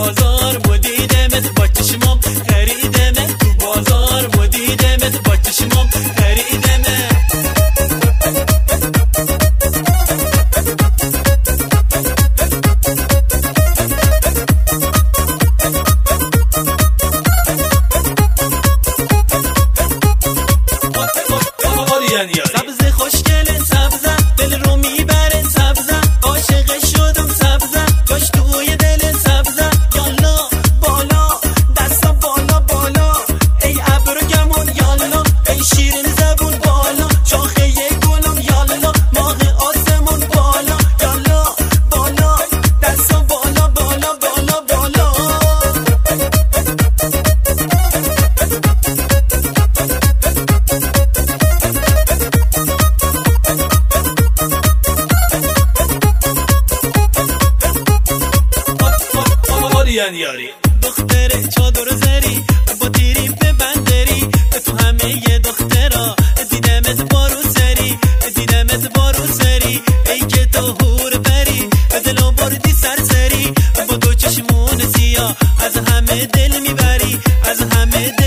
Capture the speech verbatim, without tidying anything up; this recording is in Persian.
بازار مدیدمت با چشمام خریدمت تو بازار مدیدمت با چشمام خریدمت سبز خوشگل سبزه دل رو میبره سبزه عاشق شدم سبزه جاش توی دل سبزه یالا بالا دستا بالا بالا ای ابرو گمون یالا ای شیرین زبون بالا شاخه گلم یالا ماه آسمون بالا یالا بالا دستا بالا بالا بالا بالا یاری دختر چادر زری با تیری به بندری تو همه ی دخترا دیدمت بارو سری دیدمت بارو سری ای که تو هور پری دلو بردی سرسری با دو چشمون سیاه از همه دل میبری از همه